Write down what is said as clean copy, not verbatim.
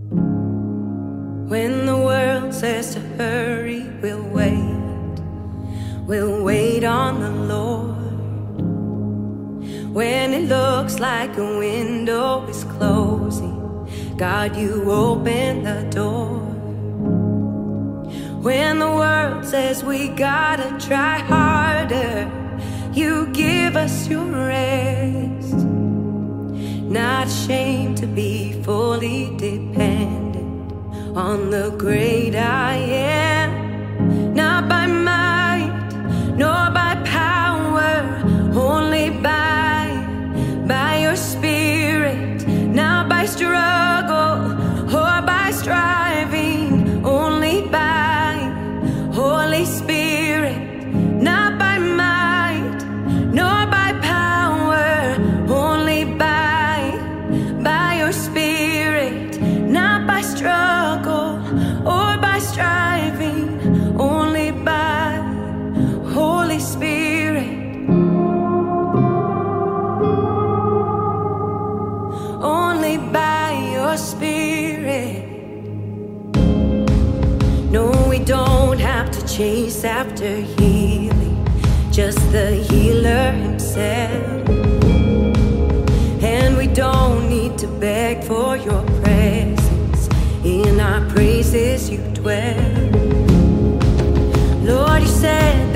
When the world says to hurry, we'll wait. We'll wait on the Lord. When it looks like a window is closing, God, you open the door. When the world says we gotta try harder, you give us your rest. Not ashamed to be fully dependent on the great I am. Not by might, nor by power, only by your Spirit. Not by struggle or by striving, only by Holy Spirit. Not by might, nor by power, only by your Spirit. Not by struggle or by striving, only by Holy Spirit. Only by your Spirit. No, we don't have to chase after healing, just the healer himself. And we don't need to beg for your presence, in our praises you dwell. Lord, you said